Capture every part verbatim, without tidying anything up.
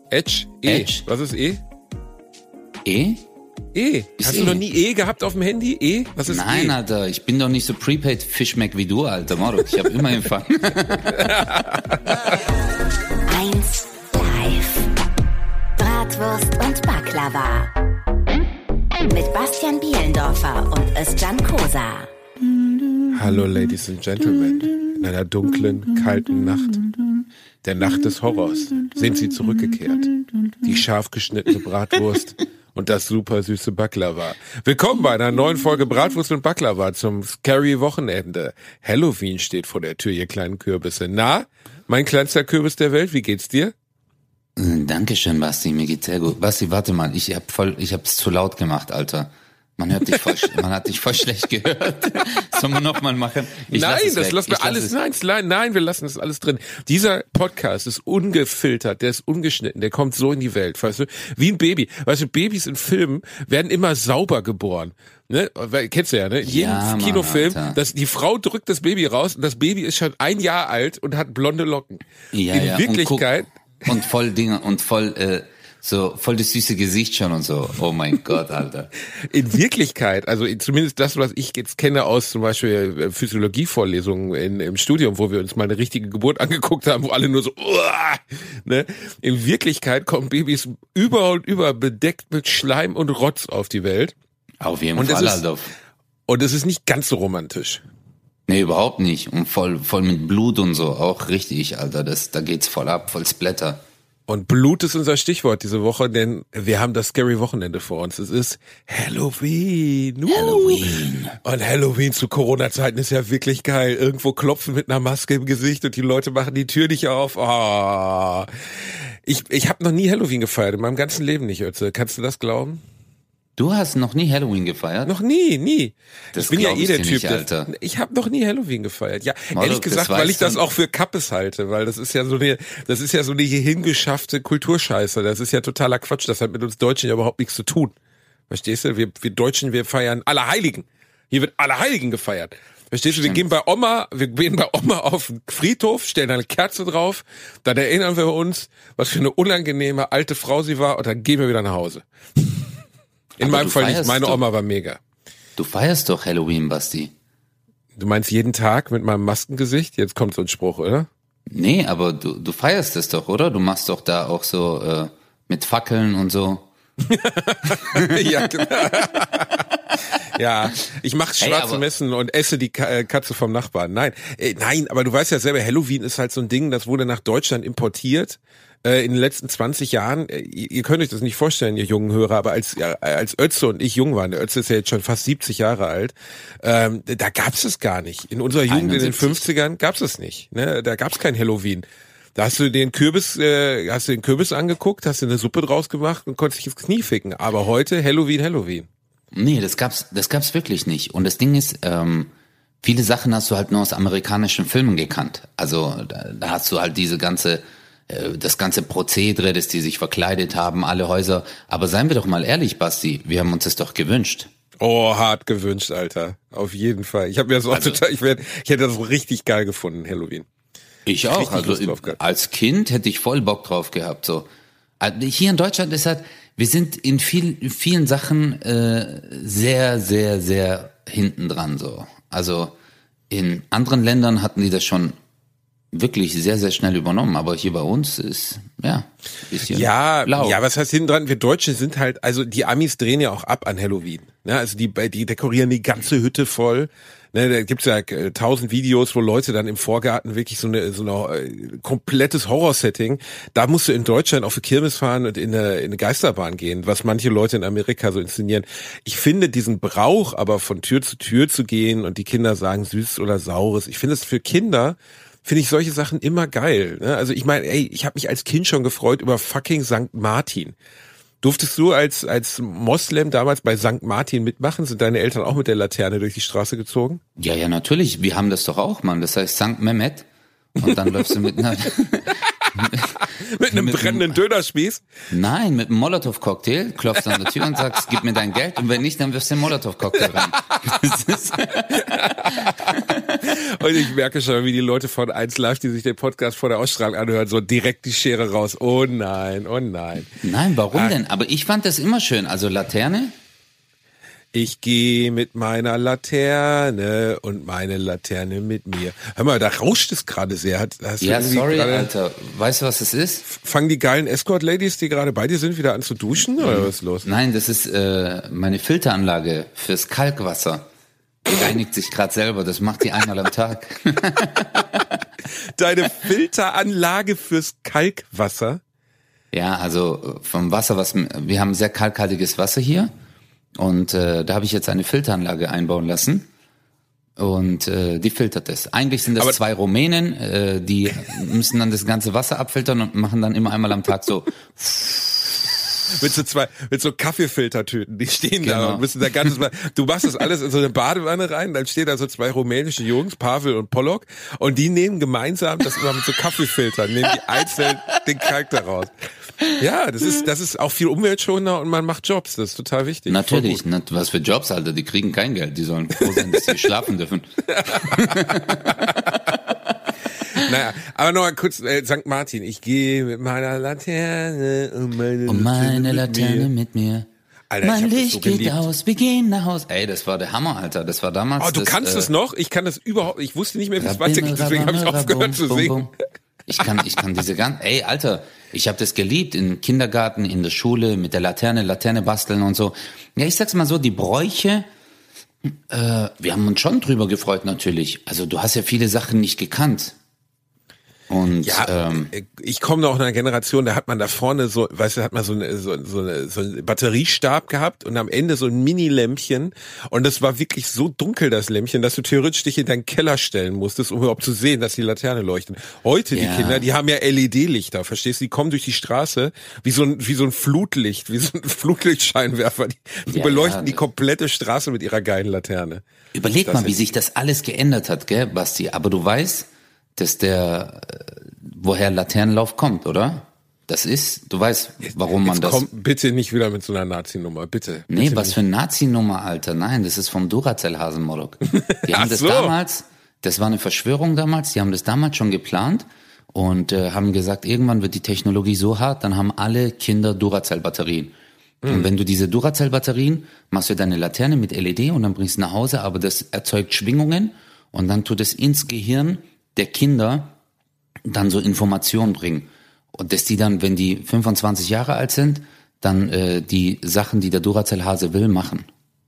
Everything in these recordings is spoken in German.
Edge? E. Edge. Was ist E? E? E. Ist Hast E. du noch nie E gehabt auf dem Handy? E? Was ist Nein, E? Alter, ich bin doch nicht so prepaid Fischmeck wie du, Alter. Moro, ich habe immer Empfang. eins live. Bratwurst und Baklava. Mit Bastian Bielendorfer und Özcan Kosa. Hallo Ladies and Gentlemen. In einer dunklen, kalten Nacht, der Nacht des Horrors, sind sie zurückgekehrt. Die scharf geschnittene Bratwurst und das super süße Baklava. Willkommen bei einer neuen Folge Bratwurst und Baklava zum Scary Wochenende. Halloween steht vor der Tür, ihr kleinen Kürbisse. Na, mein kleinster Kürbis der Welt, wie geht's dir? Dankeschön, Basti, mir geht's sehr gut. Basti, warte mal, ich hab voll, ich hab's zu laut gemacht, Alter. Man hört dich voll, man hat dich voll schlecht gehört. Sollen wir nochmal machen? Ich nein, lass das weg. lassen wir Ich lass alles, es. nein, nein, nein, wir lassen das alles drin. Dieser Podcast ist ungefiltert, der ist ungeschnitten, der kommt so in die Welt, weißt du, wie ein Baby. Weißt du, Babys in Filmen werden immer sauber geboren. Ne? Weil, kennst du ja, ne? In jedem Ja, Mann, Kinofilm, Alter. dass die Frau drückt das Baby raus und das Baby ist schon ein Jahr alt und hat blonde Locken. Ja, in ja, Wirklichkeit... Und, guck, und voll Dinge, und voll, äh, so, voll das süße Gesicht schon und so. Oh mein Gott, Alter. In Wirklichkeit, also zumindest das, was ich jetzt kenne aus zum Beispiel Physiologievorlesungen in, im Studium, wo wir uns mal eine richtige Geburt angeguckt haben, wo alle nur so, uah, ne? In Wirklichkeit kommen Babys über und über bedeckt mit Schleim und Rotz auf die Welt. Auf jeden Und es Fall, ist- Alter. Und es ist nicht ganz so romantisch. Nee, überhaupt nicht. Und voll, voll mit Blut und so. Auch richtig, Alter. Das, da geht's voll ab, voll Splatter. Und Blut ist unser Stichwort diese Woche, denn wir haben das Scary Wochenende vor uns. Es ist Halloween. Uh. Halloween. Und Halloween zu Corona-Zeiten ist ja wirklich geil. Irgendwo klopfen mit einer Maske im Gesicht und die Leute machen die Tür nicht auf. Oh. Ich, ich habe noch nie Halloween gefeiert, in meinem ganzen Leben nicht, Ötze. Kannst du das glauben? Du hast noch nie Halloween gefeiert? Noch nie, nie. Das ich bin ja glaub eh ich der dir Typ, nicht, der, Alter. ich habe noch nie Halloween gefeiert. Ja, Molo, ehrlich das gesagt, weil weißt ich das du. auch für Kappes halte, weil das ist ja so eine, das ist ja so eine hier hingeschaffte Kulturscheiße. Das ist ja totaler Quatsch. Das hat mit uns Deutschen ja überhaupt nichts zu tun. Verstehst du? Wir, wir Deutschen, wir feiern Allerheiligen. Hier wird Allerheiligen gefeiert. Verstehst du? Wir gehen bei Oma, wir gehen bei Oma auf den Friedhof, stellen eine Kerze drauf, dann erinnern wir uns, was für eine unangenehme alte Frau sie war, und dann gehen wir wieder nach Hause. In Aber meinem du Fall nicht. feierst Meine doch. Oma war mega. Du feierst doch Halloween, Basti. Du meinst jeden Tag mit meinem Maskengesicht? Jetzt kommt so ein Spruch, oder? Nee, aber du, du feierst es doch, oder? Du machst doch da auch so äh, mit Fackeln und so. Ja, genau. Ja, ich mache Hey, schwarze aber- Messen und esse die Ka- äh, Katze vom Nachbarn. Nein, äh, nein, aber du weißt ja selber, Halloween ist halt so ein Ding, das wurde nach Deutschland importiert äh, in den letzten zwanzig Jahren. Äh, ihr, ihr könnt euch das nicht vorstellen, ihr jungen Hörer, aber als ja, als Ötze und ich jung waren, der Ötze ist ja jetzt schon fast siebzig Jahre alt, ähm, da gab's es gar nicht. In unserer Jugend in den einundsiebzig. fünfzigern gab's es nicht. Ne? Da gab's kein Halloween. Da hast du den Kürbis, äh, hast du den Kürbis angeguckt, hast du eine Suppe draus gemacht und konntest dich ins Knie ficken. Aber heute Halloween, Halloween. Nee, das gab's, das gab's wirklich nicht. Und das Ding ist, ähm, viele Sachen hast du halt nur aus amerikanischen Filmen gekannt. Also da, da hast du halt diese ganze, äh, das ganze Prozedere, dass die sich verkleidet haben, alle Häuser. Aber seien wir doch mal ehrlich, Basti, wir haben uns das doch gewünscht. Oh, hart gewünscht, Alter. Auf jeden Fall. Ich habe mir das auch Also- total, ich, werd, ich hätte das so richtig geil gefunden, Halloween. Ich auch. richtig Also Lust drauf gehabt. als Kind hätte ich voll Bock drauf gehabt. So Also hier in Deutschland ist halt, wir sind in viel, vielen Sachen äh, sehr, sehr, sehr hinten dran. So, also in anderen Ländern hatten die das schon wirklich sehr, sehr schnell übernommen. Aber hier bei uns ist ja ein bisschen Ja, lau. ja, was heißt hinten dran? Wir Deutsche sind halt, also die Amis drehen ja auch ab an Halloween. Ne? Also die, die dekorieren die ganze Hütte voll. Ne, da gibt's ja äh, tausend Videos, wo Leute dann im Vorgarten wirklich so eine so eine äh, komplettes Horror-Setting. Da musst du in Deutschland auf eine Kirmes fahren und in eine, in eine Geisterbahn gehen, was manche Leute in Amerika so inszenieren. Ich finde diesen Brauch, aber von Tür zu Tür zu gehen und die Kinder sagen süß oder saures. Ich finde es für Kinder, finde ich solche Sachen immer geil. Ne? Also ich meine, ey, ich habe mich als Kind schon gefreut über fucking Sankt Martin. Durftest du als als Moslem damals bei Sankt Martin mitmachen? Sind deine Eltern auch mit der Laterne durch die Straße gezogen? Ja, ja, natürlich. Wir haben das doch auch, Mann. Das heißt Sankt Mehmet. Und dann läufst du mit einer... Mit einem Mit brennenden Dönerspieß? Nein, mit einem Molotow-Cocktail, klopfst an der Tür und sagst, gib mir dein Geld, und wenn nicht, dann wirfst du den Molotow-Cocktail rein. Das ist Und ich merke schon, wie die Leute von eins Live, die sich den Podcast vor der Ausstrahlung anhören, so direkt die Schere raus. Oh nein, oh nein. Nein, warum ah. denn? Aber ich fand das immer schön. Also Laterne? Ich gehe mit meiner Laterne und meine Laterne mit mir. Hör mal, da rauscht es gerade sehr. Hat, hast ja, du sorry, grade, Alter. Weißt du, was es ist? Fangen die geilen Escort-Ladies, die gerade bei dir sind, wieder an zu duschen? Mhm. Oder was ist los? Nein, das ist äh, meine Filteranlage fürs Kalkwasser. Die reinigt sich gerade selber. Das macht die einmal am Tag. Deine Filteranlage fürs Kalkwasser? Ja, also vom Wasser, was wir haben sehr kalkhaltiges Wasser hier. Und äh, da habe ich jetzt eine Filteranlage einbauen lassen und äh, die filtert das. Eigentlich sind das Aber zwei Rumänen, äh, die müssen dann das ganze Wasser abfiltern und machen dann immer einmal am Tag so mit so zwei, mit so Kaffeefiltertüten, die stehen genau. da und müssen da ganzes Mal, du machst das alles in so eine Badewanne rein, dann stehen da so zwei rumänische Jungs, Pavel und Pollock, und die nehmen gemeinsam das immer mit so Kaffeefiltern, nehmen die einzeln den Kalk da raus. Ja, das ist, das ist auch viel umweltschonender und man macht Jobs, das ist total wichtig. Natürlich, was für Jobs, Alter, die kriegen kein Geld, die sollen froh sein, dass sie schlafen dürfen. Naja, aber noch mal kurz, äh, Sankt Martin, ich gehe mit meiner Laterne und meine, und meine Laterne mit mir. Alter, mein Licht so geht geliebt. aus, wir gehen nach Hause. Ey, das war der Hammer, Alter, das war damals. Oh, du das, kannst äh, es noch? Ich kann das überhaupt, ich wusste nicht mehr, wie es weitergeht, deswegen habe ich aufgehört zu singen. Ich kann, ich kann diese ganzen, ey, Alter, ich habe das geliebt, im Kindergarten, in der Schule, mit der Laterne, Laterne basteln und so. Ja, ich sag's mal so, die Bräuche, äh, wir haben uns schon drüber gefreut natürlich. Also du hast ja viele Sachen nicht gekannt. Und ja, ähm, ich komme noch aus einer Generation, da hat man da vorne so, weißt du, hat man so eine, so, so eine, so einen Batteriestab gehabt und am Ende so ein Mini-Lämpchen, und das war wirklich so dunkel, das Lämpchen, dass du theoretisch dich in deinen Keller stellen musstest, um überhaupt zu sehen, dass die Laterne leuchten. Heute, ja. die Kinder, die haben ja L E D-Lichter, verstehst du? Die kommen durch die Straße wie so ein, wie so ein Flutlicht, wie so ein Flutlichtscheinwerfer. Die, die ja, beleuchten ja, die komplette Straße mit ihrer geilen Laterne. Überleg mal, wie sich das alles geändert hat, gell, Basti? Aber du weißt, dass der, woher Laternenlauf kommt, oder? Das ist, du weißt, warum man Jetzt das... komm bitte nicht wieder mit so einer Nazi-Nummer, bitte. Nee, bitte was nicht. für eine Nazi-Nummer, Alter. Nein, das ist vom Duracell-Hasen-Moloch. Die haben Ach das so. damals, das war eine Verschwörung damals, die haben das damals schon geplant und äh, haben gesagt, irgendwann wird die Technologie so hart, dann haben alle Kinder Duracell-Batterien. Mhm. Und wenn du diese Duracell-Batterien, machst du deine Laterne mit L E D und dann bringst du nach Hause, aber das erzeugt Schwingungen und dann tut es ins Gehirn der Kinder dann so Informationen bringen. Und dass die dann, wenn die fünfundzwanzig Jahre alt sind, dann äh, die Sachen, die der Duracell-Hase will, machen.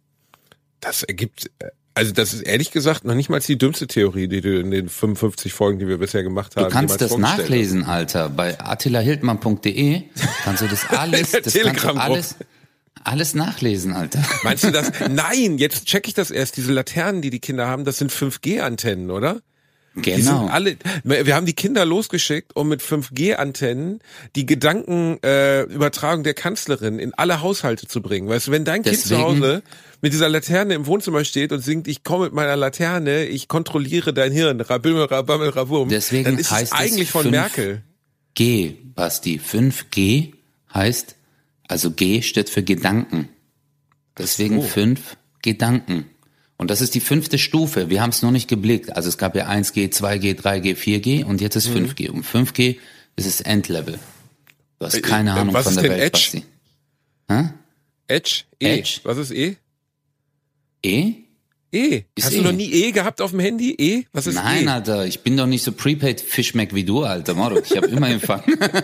Das ergibt, also das ist ehrlich gesagt noch nicht mal die dümmste Theorie, die du in den fünfundfünfzig Folgen, die wir bisher gemacht haben, Du kannst das jemals nachlesen, Alter. Bei attila hildmann punkt de kannst du das alles, der das kannst du Telegram-Gruppe. alles, alles nachlesen, Alter. Meinst du das? Nein, jetzt check ich das erst. Diese Laternen, die die Kinder haben, das sind fünf G Antennen, oder? Die sind Genau. alle, wir haben die Kinder losgeschickt, um mit fünf G Antennen die Gedankenübertragung äh, Übertragung der Kanzlerin in alle Haushalte zu bringen. Weißt du, wenn dein Kind Deswegen- zu Hause mit dieser Laterne im Wohnzimmer steht und singt, ich komme mit meiner Laterne, ich kontrolliere dein Hirn, rabimmel, rabammel, rabum, Deswegen dann ist heißt es eigentlich es von fünf Merkel. G, Basti. fünf G heißt, also G steht für Gedanken. Deswegen so. fünf Gedanken. Und das ist die fünfte Stufe. Wir haben es noch nicht geblickt. Also es gab ja eins G, zwei G, drei G, vier G und jetzt ist Mhm. fünf G. Und fünf G ist das Endlevel. Du hast keine Äh, Ahnung was von ist der denn Welt, Edge? Basti. Hä? Edge? E. Edge. Was ist E? E? E. Ist Hast E. du noch nie E gehabt auf dem Handy? E? Was ist Nein, E? Alter, ich bin doch nicht so prepaid Fischmeck wie du, Alter. Marok, ich habe immer Empfang.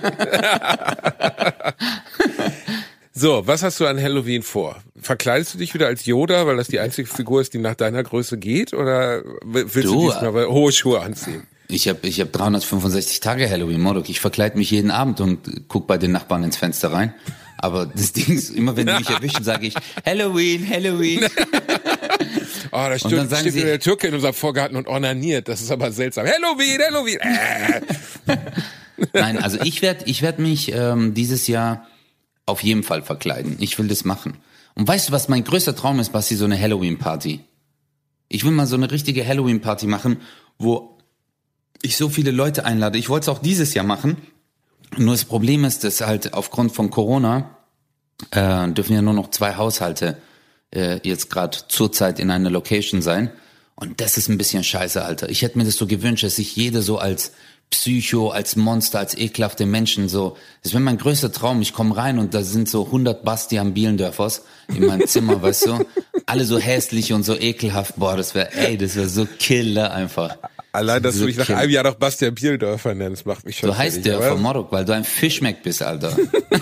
So, was hast du an Halloween vor? Verkleidest du dich wieder als Yoda, weil das die einzige Figur ist, die nach deiner Größe geht? Oder willst du, Du, diesmal hohe Schuhe anziehen? Ich habe ich hab dreihundertfünfundsechzig Tage Halloween, Marok. Ich verkleide mich jeden Abend und guck bei den Nachbarn ins Fenster rein. Aber das Ding ist, immer wenn die mich erwischen, sage ich Halloween, Halloween. Oh, da dann steht, sagen steht sie- wieder der Türke in unserem Vorgarten und ornaniert. Das ist aber seltsam. Halloween, Halloween. Äh. Nein, also ich werde ich werd mich ähm, dieses Jahr auf jeden Fall verkleiden. Ich will das machen. Und weißt du, was mein größter Traum ist, Basti? So eine Halloween-Party. Ich will mal so eine richtige Halloween-Party machen, wo ich so viele Leute einlade. Ich wollte es auch dieses Jahr machen. Nur das Problem ist, dass halt aufgrund von Corona äh, dürfen ja nur noch zwei Haushalte äh, jetzt gerade zurzeit in einer Location sein. Und das ist ein bisschen scheiße, Alter. Ich hätte mir das so gewünscht, dass sich jeder so als Psycho, als Monster, als ekelhafte Menschen so, das wäre mein größter Traum. Ich komme rein und da sind so hundert Bastian Bielendörfers in meinem Zimmer, weißt du? Alle so hässlich und so ekelhaft. Boah, das wäre, ey, das wäre so Killer einfach. Allein, dass so du dich nach einem Jahr noch Bastian Bielendörfer nennst, macht mich schon Du heißt der von Morok, weil du ein Fischmeck bist, Alter.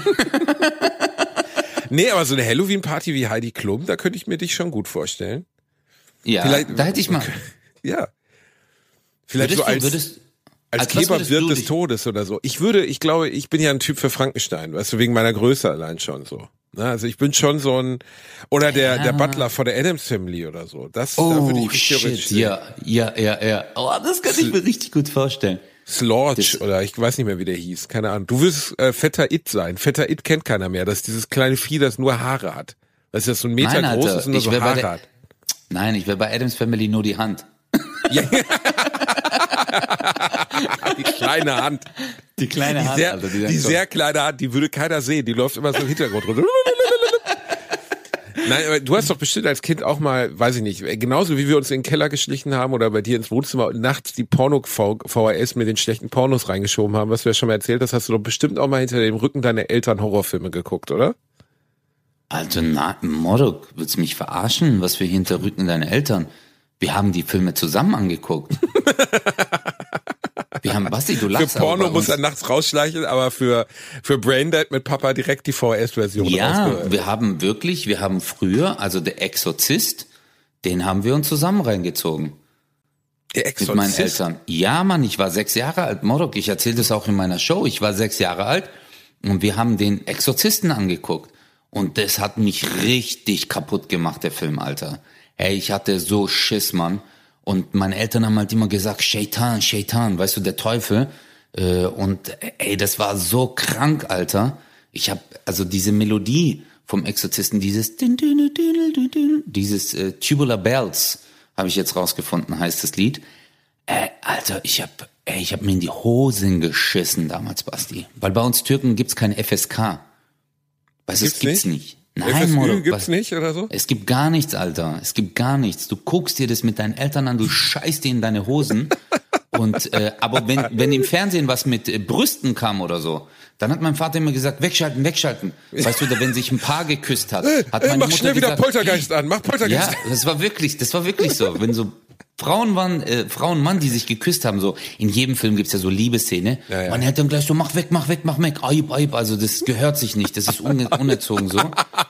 Nee, aber so eine Halloween-Party wie Heidi Klum, da könnte ich mir dich schon gut vorstellen. Ja, Vielleicht, da hätte ich mal. Ja. Vielleicht Würdest so als, du, würdest, als als was würdest Kleberwirt du des dich- Todes oder so. Ich würde, ich glaube, ich bin ja ein Typ für Frankenstein, weißt du, wegen meiner Größe allein schon so. Na, also ich bin schon so ein, oder der, Ja. der Butler von der Addams Family oder so. Das, da Oh, würde ich mich theoretisch shit, sehen. ja, ja, ja, ja. Oh, das kann ich mir richtig gut vorstellen. Slorge Das- oder ich weiß nicht mehr, wie der hieß. Keine Ahnung. Du wirst äh, Vetter It sein. Vetter It kennt keiner mehr. Das ist dieses kleine Vieh, das nur Haare hat. Das ist so ein Meter Nein, groß Alter, ist und nur ich so wär bei Haare der- hat. Nein, ich wäre bei Addams Family nur die Hand. Ja. Die kleine Hand. Die kleine Die Hand, sehr, Alter. die Die, sehr kleine Hand, die würde keiner sehen. Die läuft immer so im Hintergrund runter. Nein, aber du hast doch bestimmt als Kind auch mal, weiß ich nicht, genauso wie wir uns in den Keller geschlichen haben oder bei dir ins Wohnzimmer und nachts die Porno-V H S mit den schlechten Pornos reingeschoben haben, was du ja schon mal erzählt hast, hast du doch bestimmt auch mal hinter dem Rücken deiner Eltern Horrorfilme geguckt, oder? Alter, na, Morok, willst du mich verarschen? Was für hinter Rücken deine Eltern? Wir haben die Filme zusammen angeguckt. Wir haben, Basti, du Für lachst aber Porno bei muss uns- er nachts rausschleichen, aber für, für Braindead mit Papa direkt die V H S-Version Ja, rausgehört. wir haben wirklich, wir haben früher, also der Exorzist, den haben wir uns zusammen reingezogen. Der Mit meinen Exorzist. Eltern. Ja, Mann, ich war sechs Jahre alt. Morok, ich erzähle das auch in meiner Show. Ich war sechs Jahre alt und wir haben den Exorzisten angeguckt. Und das hat mich richtig kaputt gemacht, der Film, Alter. Ey, ich hatte so Schiss, Mann. Und meine Eltern haben halt immer gesagt, Shaitan, Shaitan, weißt du, der Teufel. Äh, Und ey, das war so krank, Alter. Ich hab, also diese Melodie vom Exorzisten, dieses din, din, din, din, din, dieses äh, Tubular Bells, habe ich jetzt rausgefunden, heißt das Lied. Ey, Alter, ich hab, ey, ich hab mir in die Hosen geschissen damals, Basti. Weil bei uns Türken gibt's keine F S K. Weißt du, es Gibt's gibt's nicht. F Nein, S Ü Moro, gibt's was- nicht oder so? Es gibt gar nichts, Alter. Es gibt gar nichts. Du guckst dir das mit deinen Eltern an, du scheißt dir in deine Hosen. Und äh, aber wenn wenn im Fernsehen was mit äh, Brüsten kam oder so, dann hat mein Vater immer gesagt, wegschalten, wegschalten. Weißt du, da wenn sich ein Paar geküsst hat, hat Ey, meine mach Mutter schnell wieder gesagt, Poltergeist an, mach Poltergeist ja, an. das war wirklich, das war wirklich so. Wenn so Frauen waren, äh, Frauen, Mann, die sich geküsst haben, so in jedem Film gibt's ja so Liebesszene. Ja, ja. Meine Eltern gleich so, mach weg, mach weg, mach weg, aib, aib. Also das gehört sich nicht, das ist un unerzogen so.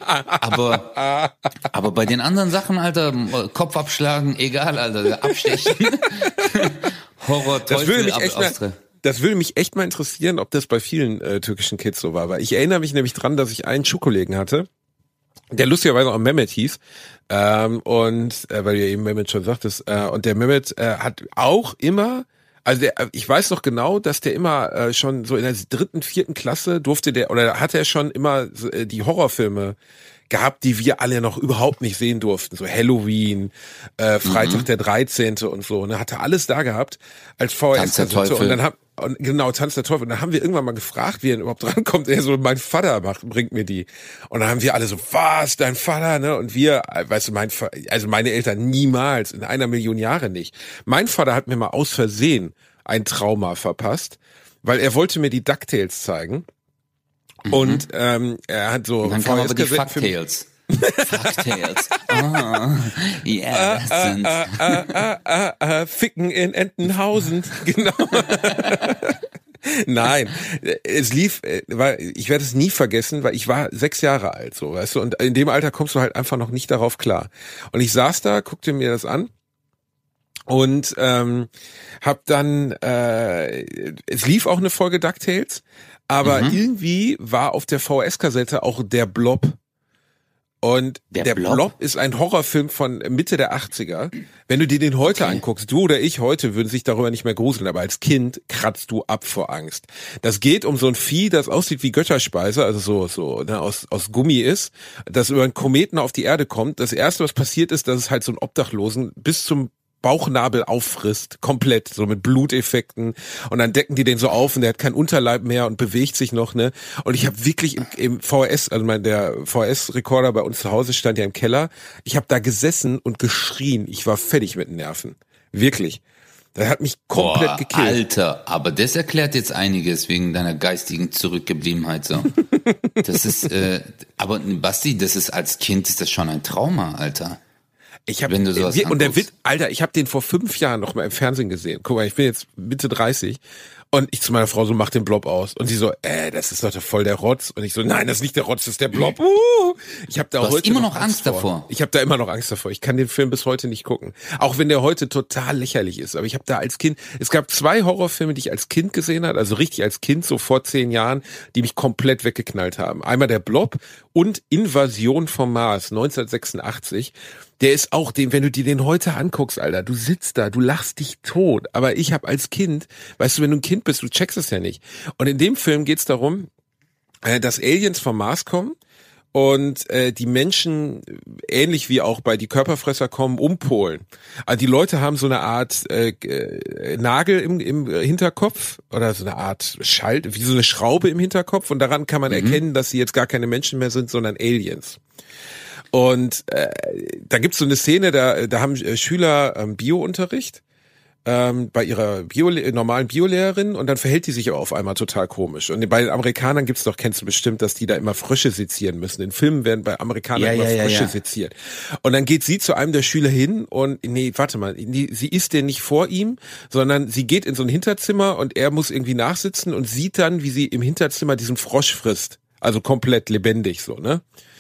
Aber, aber bei den anderen Sachen, Alter, Kopf abschlagen, egal, Alter, abstechen. Horror, Das würde Teufel, mich ab, echt mal, Austre- das würde mich echt mal interessieren, ob das bei vielen äh, türkischen Kids so war. Weil ich erinnere mich nämlich dran, dass ich einen Schulkollegen hatte, der lustigerweise auch Mehmet hieß. Ähm, und äh, weil du ja eben Mehmet schon sagtest, äh, und der Mehmet äh, hat auch immer, also der, ich weiß noch genau, dass der immer äh, schon so in der dritten, vierten Klasse durfte der, oder hat er schon immer so, äh, die Horrorfilme gehabt, die wir alle noch überhaupt nicht sehen durften. So Halloween, äh, Freitag Mhm. der dreizehnte und so. Ne, hatte alles da gehabt als V H Tanz der S-Kassette. Teufel. Und dann haben und genau, Tanz der Teufel. Und dann haben wir irgendwann mal gefragt, wie er überhaupt drankommt. Er so, mein Vater macht, bringt mir die. Und dann haben wir alle so, was, dein Vater, ne? Und wir, weißt du, mein Va- also meine Eltern niemals, in einer Million Jahre nicht. Mein Vater hat mir mal aus Versehen ein Trauma verpasst, weil er wollte mir die DuckTales zeigen. Und ähm, er hat so Und dann kam aber die V H S-Kassetten für- Fucktails. Fucktails. Ah, ja, das sind. Ah, ah, ah, ah, Ficken in Entenhausen, genau. Nein, es lief, äh, weil ich werde es nie vergessen, weil ich war sechs Jahre alt, so, weißt du, und in dem Alter kommst du halt einfach noch nicht darauf klar. Und ich saß da, guckte mir das an und ähm, hab dann, äh, es lief auch eine Folge DuckTales, aber Mhm. irgendwie war auf der V H S-Kassette auch der Blob. Und der, Der Blob? Blob? ist ein Horrorfilm von Mitte der achtziger. Wenn du dir den heute Okay. anguckst, du oder ich heute würden sich darüber nicht mehr gruseln, aber als Kind kratzt du ab vor Angst. Das geht um so ein Vieh, das aussieht wie Götterspeise, also so so ne, aus aus Gummi ist, das über einen Kometen auf die Erde kommt. Das erste, was passiert ist, dass es halt so einen Obdachlosen bis zum Bauchnabel auffrisst, komplett, so mit Bluteffekten. Und dann decken die den so auf und der hat keinen Unterleib mehr und bewegt sich noch, ne? Und ich habe wirklich im, im V H S, also mein der V H S-Rekorder bei uns zu Hause stand ja im Keller. Ich habe da gesessen und geschrien. Ich war fertig mit den Nerven, wirklich. Das hat mich komplett Boah, gekillt. Alter, aber das erklärt jetzt einiges wegen deiner geistigen Zurückgebliebenheit so. Das ist, äh, aber Basti, das ist als Kind ist das schon ein Trauma, Alter. Ich hab, Wenn du sowas wir, und der anguckst. Witz, Alter, ich habe den vor fünf Jahren noch mal im Fernsehen gesehen. Guck mal, ich bin jetzt Mitte dreißig und ich zu meiner Frau so, mach den Blob aus. Und sie so, äh, das ist doch voll der Rotz. Und ich so, nein, das ist nicht der Rotz, das ist der Blob. Uh, ich habe da Du hast heute immer noch Angst vor. davor. Ich habe da immer noch Angst davor. Ich kann den Film bis heute nicht gucken. Auch wenn der heute total lächerlich ist. Aber ich habe da als Kind, es gab zwei Horrorfilme, die ich als Kind gesehen habe, also richtig als Kind, so vor zehn Jahren, die mich komplett weggeknallt haben. Einmal der Blob und Invasion vom Mars, neunzehnhundertsechsundachtzig. Der ist auch den, wenn du dir den heute anguckst, Alter, du sitzt da, du lachst dich tot. Aber ich habe als Kind, weißt du, wenn du ein Kind bist, du checkst es ja nicht. Und in dem Film geht's darum, äh, dass Aliens vom Mars kommen und äh, die Menschen, ähnlich wie auch bei die Körperfresser kommen, umpolen. Also die Leute haben so eine Art äh, äh, Nagel im, im Hinterkopf oder so eine Art Schalt, wie so eine Schraube im Hinterkopf und daran kann man mhm. erkennen, dass sie jetzt gar keine Menschen mehr sind, sondern Aliens. Und äh, da gibt's so eine Szene, da da haben äh, Schüler ähm, Biounterricht ähm, bei ihrer Bio normalen Biolehrerin und dann verhält die sich aber auf einmal total komisch. Und bei den Amerikanern gibt's doch, kennst du bestimmt, dass die da immer Frösche sezieren müssen. In Filmen werden bei Amerikanern ja, immer ja, Frösche ja, ja. seziert. Und dann geht sie zu einem der Schüler hin und, nee, warte mal, die, sie ist denn nicht vor ihm, sondern sie geht in so ein Hinterzimmer und er muss irgendwie nachsitzen und sieht dann, wie sie im Hinterzimmer diesen Frosch frisst. Also komplett lebendig so, ne?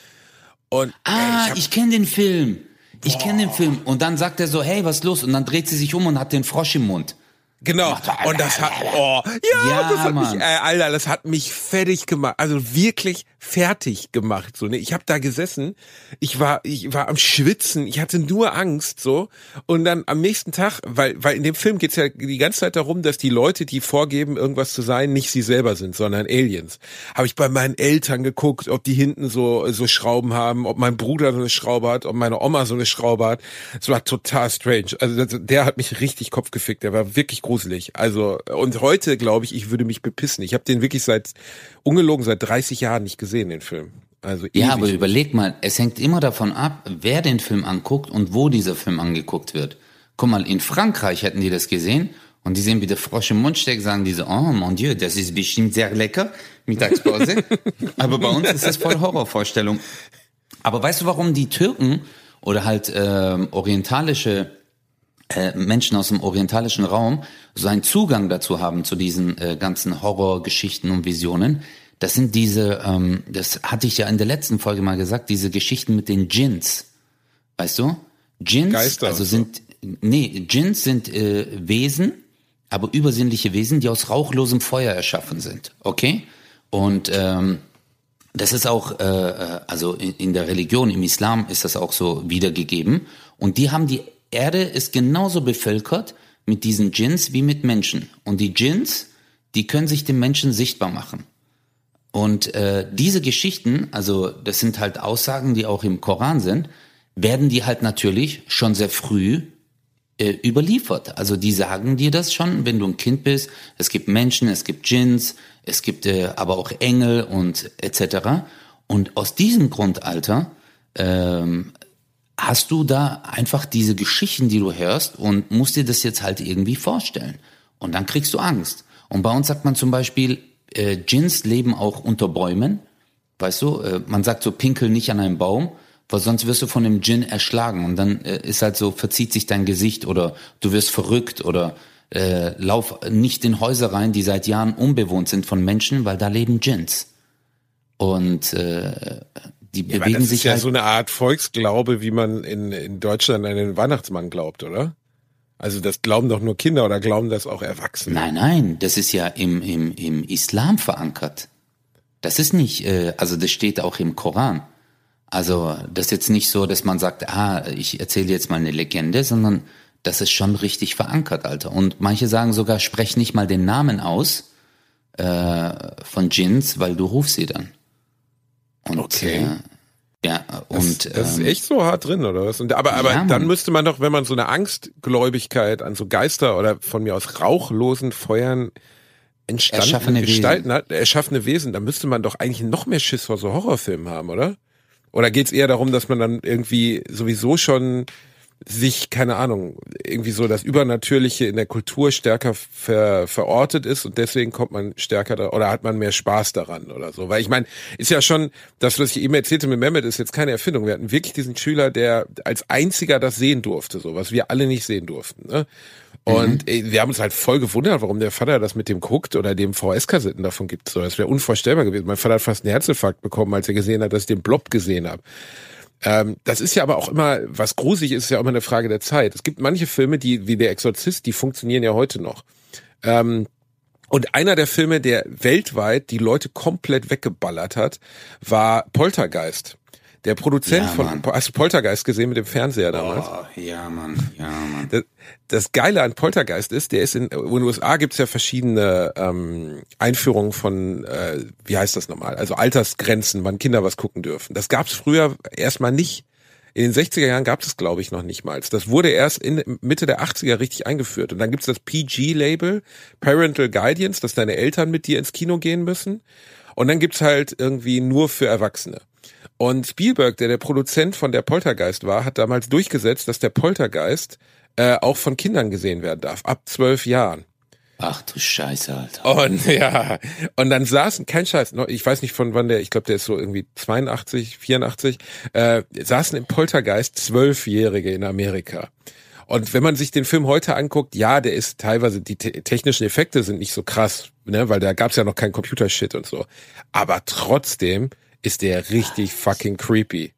Und, ah, ey, ich, ich kenne den Film. Ich kenne den Film. Und dann sagt er so, hey, was ist los? Und dann dreht sie sich um und hat den Frosch im Mund. Genau. Und das hat, oh, ja, Ja, das hat Mann. mich, äh, Alter, das hat mich fertig gemacht. Also wirklich fertig gemacht, so, ne. Ich habe da gesessen, ich war, ich war am Schwitzen, ich hatte nur Angst, so. Und dann am nächsten Tag, weil, weil in dem Film geht's ja die ganze Zeit darum, dass die Leute, die vorgeben, irgendwas zu sein, nicht sie selber sind, sondern Aliens. Habe ich bei meinen Eltern geguckt, ob die hinten so, so Schrauben haben, ob mein Bruder so eine Schraube hat, ob meine Oma so eine Schraube hat. Es war total strange. Also das, der hat mich richtig Kopf gefickt, der war wirklich gruselig. Also, und heute glaube ich, ich würde mich bepissen. Ich habe den wirklich seit, ungelogen, seit dreißig Jahren nicht gesehen, den Film. Also Ja, ewig aber nicht. überleg mal, es hängt immer davon ab, wer den Film anguckt und wo dieser Film angeguckt wird. Guck mal, in Frankreich hätten die das gesehen und die sehen, wie der Frosch im Mund steckt, sagen die so, oh mon Dieu, das ist bestimmt sehr lecker, Mittagspause. Aber bei uns ist das voll Horrorvorstellung. Aber weißt du, warum die Türken oder halt ähm, orientalische äh, Menschen aus dem orientalischen Raum so einen Zugang dazu haben, zu diesen äh, ganzen Horrorgeschichten und Visionen? Das sind diese, ähm, das hatte ich ja in der letzten Folge mal gesagt, diese Geschichten mit den Djinns. Weißt du? Djinns, Geister also und so. sind, nee, Djinns sind äh, Wesen, aber übersinnliche Wesen, die aus rauchlosem Feuer erschaffen sind. Okay? Und ähm, das ist auch, äh, also in, in der Religion, im Islam ist das auch so wiedergegeben. Und die haben die Erde ist genauso bevölkert mit diesen Djinns wie mit Menschen. Und die Djinns, die können sich dem Menschen sichtbar machen. Und äh, diese Geschichten, also das sind halt Aussagen, die auch im Koran sind, werden die halt natürlich schon sehr früh äh, überliefert. Also die sagen dir das schon, wenn du ein Kind bist. Es gibt Menschen, es gibt Djinns, es gibt äh, aber auch Engel und et cetera. Und aus diesem Grund, Alter, ähm, hast du da einfach diese Geschichten, die du hörst und musst dir das jetzt halt irgendwie vorstellen. Und dann kriegst du Angst. Und bei uns sagt man zum Beispiel, äh, Djinns leben auch unter Bäumen. Weißt du, äh, man sagt so, pinkel nicht an einem Baum, weil sonst wirst du von dem Djinn erschlagen. Und dann äh, ist halt so, verzieht sich dein Gesicht oder du wirst verrückt oder äh, lauf nicht in Häuser rein, die seit Jahren unbewohnt sind von Menschen, weil da leben Djinns. Und äh, die Ja, aber bewegen das sich ist ja halt. so eine Art Volksglaube, wie man in, in Deutschland an den Weihnachtsmann glaubt, oder? Also das glauben doch nur Kinder oder glauben das auch Erwachsene? Nein, nein, das ist ja im, im, im Islam verankert. Das ist nicht, äh, also das steht auch im Koran. Also das ist jetzt nicht so, dass man sagt, ah, ich erzähle jetzt mal eine Legende, sondern das ist schon richtig verankert, Alter. Und manche sagen sogar, sprech nicht mal den Namen aus äh, von Djinns, weil du rufst sie dann. Und, Okay. Äh, Ja, und das, das ist ähm, echt so hart drin, oder was? Und, aber aber ja, dann Mann. müsste man doch, wenn man so eine Angstgläubigkeit an so Geister oder von mir aus rauchlosen Feuern entstandene Erschaffene Gestalten hat, erschaffene Wesen, dann müsste man doch eigentlich noch mehr Schiss vor so Horrorfilmen haben, oder? Oder geht's eher darum, dass man dann irgendwie sowieso schon sich, keine Ahnung, irgendwie so das Übernatürliche in der Kultur stärker ver, verortet ist und deswegen kommt man stärker da, oder hat man mehr Spaß daran oder so? Weil ich meine, ist ja schon, das, was ich eben erzählte mit Mehmet, ist jetzt keine Erfindung. Wir hatten wirklich diesen Schüler, der als einziger das sehen durfte, so was wir alle nicht sehen durften, ne? Und mhm. wir haben uns halt voll gewundert, warum der Vater das mit dem guckt oder dem V S-Kassetten davon gibt. So, das wäre unvorstellbar gewesen. Mein Vater hat fast einen Herzinfarkt bekommen, als er gesehen hat, dass ich den Blob gesehen habe. Ähm, das ist ja aber auch immer, was gruselig ist, ist ja auch immer eine Frage der Zeit. Es gibt manche Filme, die wie Der Exorzist, die funktionieren ja heute noch. Ähm, und einer der Filme, der weltweit die Leute komplett weggeballert hat, war Poltergeist. Der Produzent ja, von, Mann. hast du Poltergeist gesehen mit dem Fernseher damals? Oh, ja, Mann, ja, Mann. Das, das Geile an Poltergeist ist, der ist in, in den U S A gibt's ja verschiedene ähm, Einführungen von, äh, wie heißt das nochmal, also Altersgrenzen, wann Kinder was gucken dürfen. Das gab's früher erstmal nicht. In den sechziger Jahren gab es, glaube ich, noch nicht mal. Das wurde erst in Mitte der achtziger richtig eingeführt. Und dann gibt's das P G-Label, Parental Guidance, dass deine Eltern mit dir ins Kino gehen müssen. Und dann gibt's halt irgendwie nur für Erwachsene. Und Spielberg, der der Produzent von der Poltergeist war, hat damals durchgesetzt, dass der Poltergeist äh, auch von Kindern gesehen werden darf, ab zwölf Jahren. Ach du Scheiße, Alter. Und ja, und dann saßen, kein Scheiß, ich weiß nicht von wann der, ich glaube, der ist so irgendwie zweiundachtzig, vierundachtzig, äh, saßen im Poltergeist Zwölfjährige in Amerika. Und wenn man sich den Film heute anguckt, ja, der ist teilweise, die te- technischen Effekte sind nicht so krass, ne, weil da gab's ja noch kein Computershit und so. Aber trotzdem ist der richtig fucking creepy.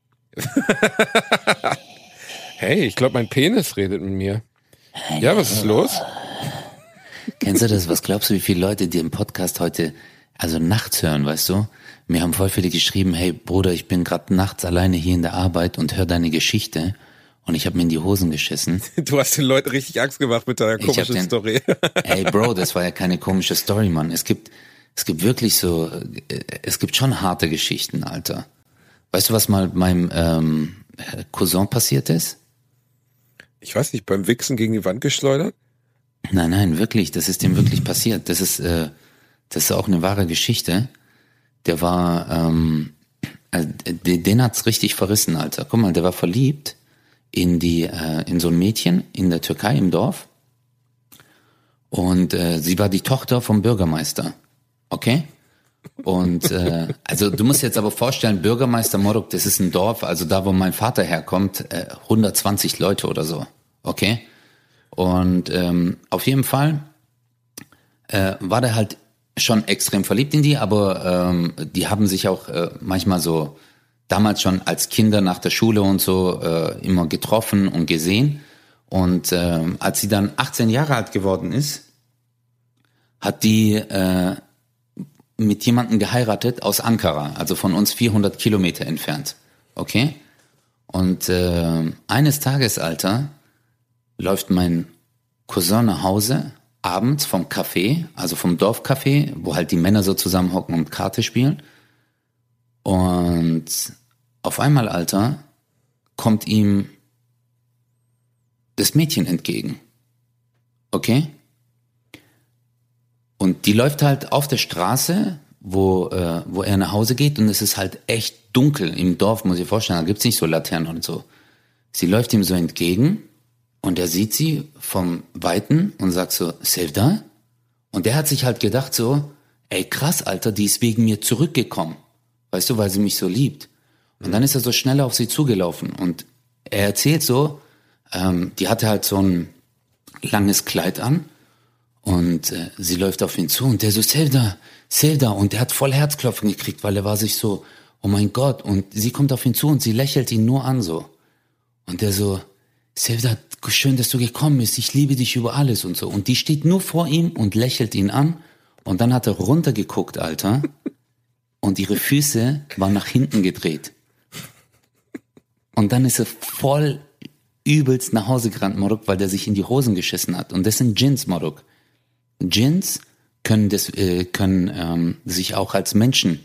Hey, ich glaube, mein Penis redet mit mir. Ja, was ist los? Kennst du das? Was glaubst du, wie viele Leute dir im Podcast heute, also nachts hören, weißt du? Mir haben voll viele geschrieben, hey Bruder, ich bin gerade nachts alleine hier in der Arbeit und höre deine Geschichte und ich habe mir in die Hosen geschissen. Du hast den Leuten richtig Angst gemacht mit deiner komischen den, Story. Ey Bro, das war ja keine komische Story, Mann. Es gibt Es gibt wirklich so, es gibt schon harte Geschichten, Alter. Weißt du, was mal meinem ähm, Cousin passiert ist? Ich weiß nicht, beim Wichsen gegen die Wand geschleudert? Nein, nein, wirklich, das ist dem wirklich passiert. Das ist, äh, das ist auch eine wahre Geschichte. Der war, ähm, äh, den, den hat's richtig verrissen, Alter. Guck mal, der war verliebt in die, äh, in so ein Mädchen in der Türkei im Dorf. Und äh, sie war die Tochter vom Bürgermeister. Okay? Und äh, also du musst jetzt aber vorstellen, Bürgermeister Moruk, das ist ein Dorf, also da, wo mein Vater herkommt, äh, hundertzwanzig Leute oder so. Okay? Und ähm, auf jeden Fall äh, war der halt schon extrem verliebt in die, aber ähm, die haben sich auch äh, manchmal so damals schon als Kinder nach der Schule und so äh, immer getroffen und gesehen. Und äh, als sie dann achtzehn Jahre alt geworden ist, hat die äh, mit jemandem geheiratet aus Ankara, also von uns vierhundert Kilometer entfernt. Okay? Und äh, eines Tages, Alter, läuft mein Cousin nach Hause, abends vom Café, also vom Dorfcafé, wo halt die Männer so zusammenhocken und Karte spielen. Und auf einmal, Alter, kommt ihm das Mädchen entgegen. Okay? Und die läuft halt auf der Straße, wo äh, wo er nach Hause geht, und es ist halt echt dunkel im Dorf, muss ich dir vorstellen, da gibt's nicht so Laternen und so. Sie läuft ihm so entgegen und er sieht sie vom Weiten und sagt so, Sevda? Und der hat sich halt gedacht so, ey krass, Alter, die ist wegen mir zurückgekommen. Weißt du, weil sie mich so liebt. Und dann ist er so schnell auf sie zugelaufen und er erzählt so, ähm, die hatte halt so ein langes Kleid an. Und äh, sie läuft auf ihn zu und der so, Sevda, Sevda. Und der hat voll Herzklopfen gekriegt, weil er war sich so, oh mein Gott. Und sie kommt auf ihn zu und sie lächelt ihn nur an so. Und der so, Sevda, schön, dass du gekommen bist. Ich liebe dich über alles und so. Und die steht nur vor ihm und lächelt ihn an. Und dann hat er runtergeguckt, Alter. Und ihre Füße waren nach hinten gedreht. Und dann ist er voll übelst nach Hause gerannt, Moruk, weil der sich in die Hosen geschissen hat. Und das sind Djinns, Moruk. Djinns können, das, äh, können ähm, sich auch als Menschen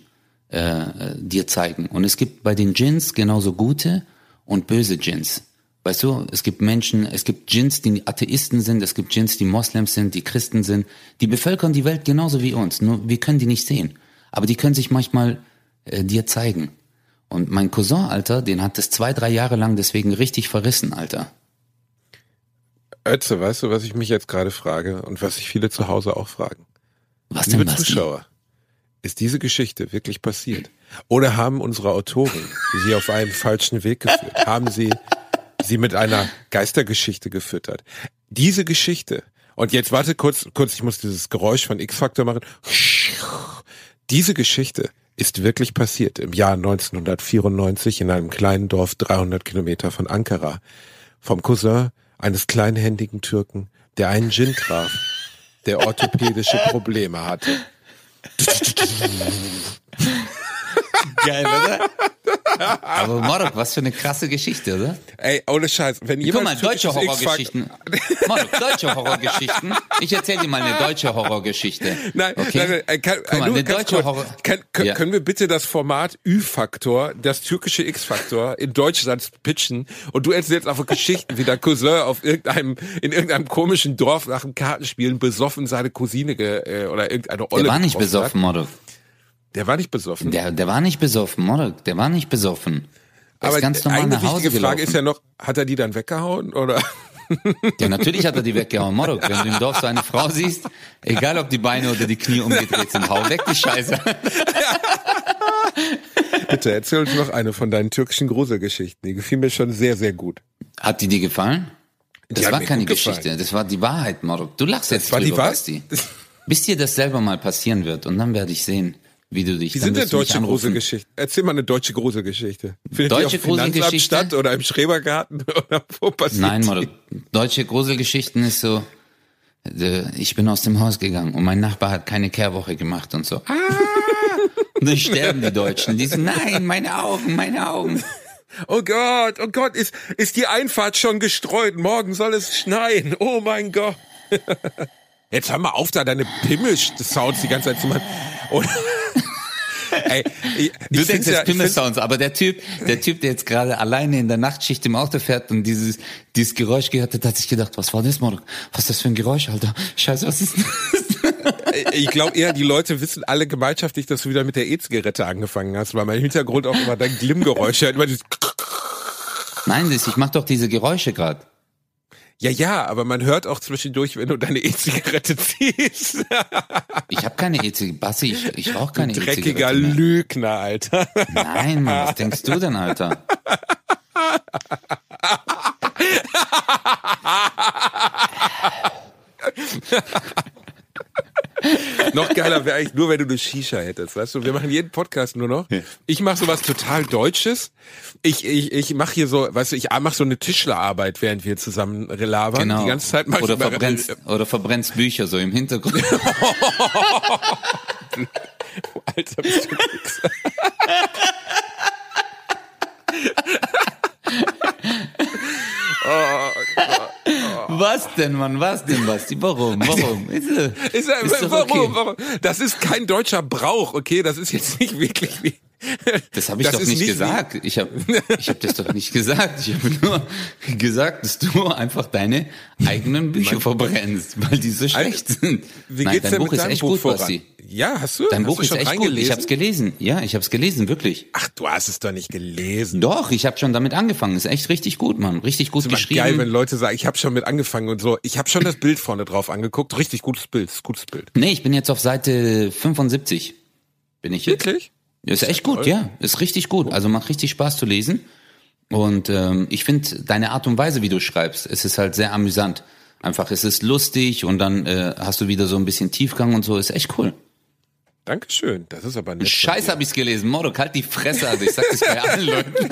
äh, dir zeigen. Und es gibt bei den Djinns genauso gute und böse Djinns. Weißt du, es gibt Menschen, es gibt Djinns, die Atheisten sind, es gibt Djinns, die Moslems sind, die Christen sind. Die bevölkern die Welt genauso wie uns, nur wir können die nicht sehen. Aber die können sich manchmal äh, dir zeigen. Und mein Cousin, Alter, den hat das zwei, drei Jahre lang deswegen richtig verrissen, Alter. Ötze, weißt du, was ich mich jetzt gerade frage und was sich viele zu Hause auch fragen? Was Liebe denn, Basti? Zuschauer, ist diese Geschichte wirklich passiert? Oder haben unsere Autoren sie auf einen falschen Weg geführt? Haben sie sie mit einer Geistergeschichte gefüttert? Diese Geschichte, und jetzt warte kurz, kurz, ich muss dieses Geräusch von X-Factor machen. Diese Geschichte ist wirklich passiert im Jahr neunzehnhundertvierundneunzig in einem kleinen Dorf dreihundert Kilometer von Ankara. Vom Cousin eines kleinhändigen Türken, der einen Djinn traf, der orthopädische Probleme hatte. Geil, oder? Aber Morok, was für eine krasse Geschichte, oder? Ey, ohne Scheiß, wenn jemand... Guck mal, deutsche Horrorgeschichten. Morok, deutsche Horrorgeschichten. Ich erzähle dir mal eine deutsche Horrorgeschichte. Nein, okay? nein, nein, kann, Guck mal, nur eine ganz deutsche kurz, Horror... kann, können, Ja. können wir bitte das Format Ü-Faktor, das türkische X-Faktor in Deutschland pitchen und du erzählst einfach Geschichten, wie der Cousin auf irgendeinem, in irgendeinem komischen Dorf nach dem Kartenspielen besoffen seine Cousine ge, äh, oder irgendeine Olle Der war nicht getroffen hat. besoffen, Morok. Der war nicht besoffen? Der, der war nicht besoffen, Morok. Der war nicht besoffen. Der Aber ist ganz normal eine nach Hause wichtige Frage gelaufen. ist ja noch, hat er die dann weggehauen oder? Ja, natürlich hat er die weggehauen. Morok, wenn du im Dorf so eine Frau siehst, egal ob die Beine oder die Knie umgedreht sind, hau weg die Scheiße. Bitte erzähl uns noch eine von deinen türkischen Gruselgeschichten. Die gefiel mir schon sehr, sehr gut. Hat die dir gefallen? Das Die hat war mir keine gut Geschichte, gefallen. das war die Wahrheit, Morok. Du lachst jetzt war die drüber, Wahrheit? Basti. Bis dir das selber mal passieren wird und dann werde ich sehen, wie du dich... Wie dann sind denn wirst du mich deutsche anrufen. Gruselgeschichten? Erzähl mal eine deutsche Gruselgeschichte. Findet Deutsche die auf dem Finanzamt Gruselgeschichte? statt oder im Schrebergarten oder wo passiert Nein, die? Morok. Deutsche Gruselgeschichten ist so, äh, ich bin aus dem Haus gegangen und mein Nachbar hat keine Kehrwoche gemacht und so. Ah! Und dann sterben die Deutschen. Die so, nein, meine Augen, meine Augen. Oh Gott, oh Gott, ist, ist die Einfahrt schon gestreut? Morgen soll es schneien. Oh mein Gott. Jetzt hör mal auf, da deine Pimmel-Sounds die ganze Zeit zu machen. Und, ey, ich, Du ich denkst find's ja, jetzt ich find's- Pimmel-Sounds, aber der Typ, der Typ, der jetzt gerade alleine in der Nachtschicht im Auto fährt und dieses, dieses Geräusch gehört hat, hat sich gedacht, was war das, Morok? Was ist das für ein Geräusch, Alter? Scheiße, was ist das? Ich glaube eher, die Leute wissen alle gemeinschaftlich, dass du wieder mit der E-Zigarette angefangen hast, weil mein Hintergrund auch immer dein Glimmgeräusch hört. Immer dieses Nein, das, ich mach doch diese Geräusche gerade. ja, ja, aber man hört auch zwischendurch, wenn du deine E-Zigarette ziehst. Ich habe keine E-Zigarette. Bassi, ich, ich rauche keine E-Zigarette Dreckiger mehr. Lügner, Alter. Nein, Mann, was denkst du denn, Alter? Noch geiler wäre eigentlich nur, wenn du eine Shisha hättest, weißt du? Wir machen jeden Podcast nur noch. Ich mache sowas total Deutsches. Ich ich ich mache hier so, weißt du, ich mache so eine Tischlerarbeit, während wir zusammen labern. Genau. Die ganze Zeit mach Oder ich mal- verbrennst, oder verbrennst Bücher so im Hintergrund. Alter, bist du nix. Was denn, Mann? Was denn, Basti? Warum? Warum? Ist, äh, Ist, ja- ist doch warum, okay. warum? Das ist kein deutscher Brauch, okay? Das ist jetzt nicht wirklich wie. Das habe ich Das doch ist nicht nicht gesagt. Ich habe ich hab das doch nicht gesagt. Ich habe nur gesagt, dass du einfach deine eigenen Bücher verbrennst, weil die so schlecht sind. Wie Nein, geht's dein denn Buch mit ist deinem echt Buch gut, voran? Basti. Ja, hast du? Dein hast Buch du ist schon echt gut. reingelesen? Ich habe es gelesen. Ja, ich habe es gelesen, wirklich. Ach, du hast es doch nicht gelesen. Doch, ich habe schon damit angefangen. Ist echt richtig gut, Mann. Richtig gut Ist immer geschrieben. geil, wenn Leute sagen, ich habe schon mit angefangen und so. Ich habe schon das Bild vorne drauf angeguckt. Richtig gutes Bild, gutes Bild. Nee, ich bin jetzt auf Seite fünfundsiebzig. Bin ich jetzt. Wirklich? Ist echt gut, ja. Ist richtig gut. Also macht richtig Spaß zu lesen. Und ähm, ich finde deine Art und Weise, wie du schreibst, es ist halt sehr amüsant. Einfach, es ist lustig und dann äh, hast du wieder so ein bisschen Tiefgang und so. Ist echt cool. Dankeschön. Das ist aber nett. Scheiß hab ich's gelesen. Morok, halt die Fresse. Also ich sag das bei allen Leuten.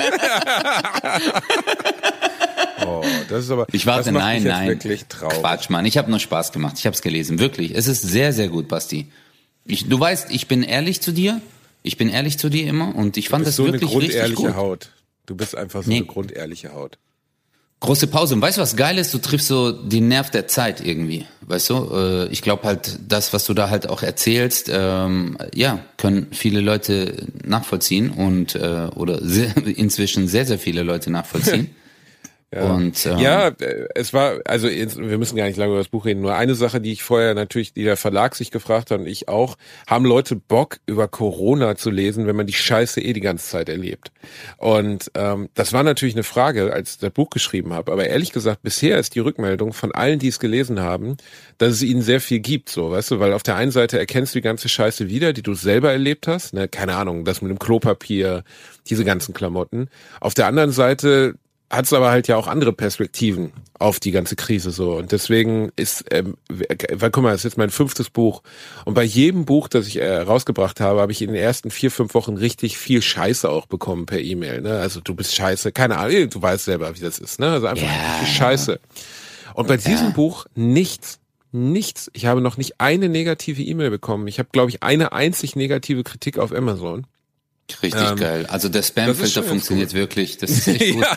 Oh, das ist aber. Ich warte, das macht nein, mich jetzt nein. Wirklich traurig. Quatsch, Mann. Ich habe nur Spaß gemacht. Ich habe es gelesen. Wirklich. Es ist sehr, sehr gut, Basti. Ich, du weißt, ich bin ehrlich zu dir. Ich bin ehrlich zu dir immer und ich fand Du das bist so eine wirklich richtig grundehrliche gut. Haut. Du bist einfach so Nee. eine grundehrliche Haut. Große Pause. Und weißt du, was geil ist? Du triffst so den Nerv der Zeit irgendwie. Weißt du? Äh, ich glaube halt, das, was du da halt auch erzählst, ähm, ja, können viele Leute nachvollziehen und äh, oder sehr, inzwischen sehr, sehr viele Leute nachvollziehen. Ja. Und, ähm, ja, es war, also wir müssen gar nicht lange über das Buch reden, nur eine Sache, die ich vorher natürlich, die der Verlag sich gefragt hat und ich auch, haben Leute Bock über Corona zu lesen, wenn man die Scheiße eh die ganze Zeit erlebt? Und ähm, das war natürlich eine Frage, als ich das Buch geschrieben habe, aber ehrlich gesagt, bisher ist die Rückmeldung von allen, die es gelesen haben, dass es ihnen sehr viel gibt, so, weißt du, weil auf der einen Seite erkennst du die ganze Scheiße wieder, die du selber erlebt hast, ne, keine Ahnung, das mit dem Klopapier, diese ganzen Klamotten. Auf der anderen Seite hat es aber halt ja auch andere Perspektiven auf die ganze Krise so. Und deswegen ist, ähm, weil guck mal, das ist jetzt mein fünftes Buch. Und bei jedem Buch, das ich äh, rausgebracht habe, habe ich in den ersten vier, fünf Wochen richtig viel Scheiße auch bekommen per E-Mail. Ne? Also du bist scheiße, keine Ahnung, du weißt selber, wie das ist. Ne? Also einfach ja. viel Scheiße. Und bei diesem ja. Buch nichts. Nichts. Ich habe noch nicht eine negative E-Mail bekommen. Ich habe, glaube ich, eine einzig negative Kritik auf Amazon. Richtig ähm, geil. Also der Spamfilter funktioniert wirklich. Das ist echt gut.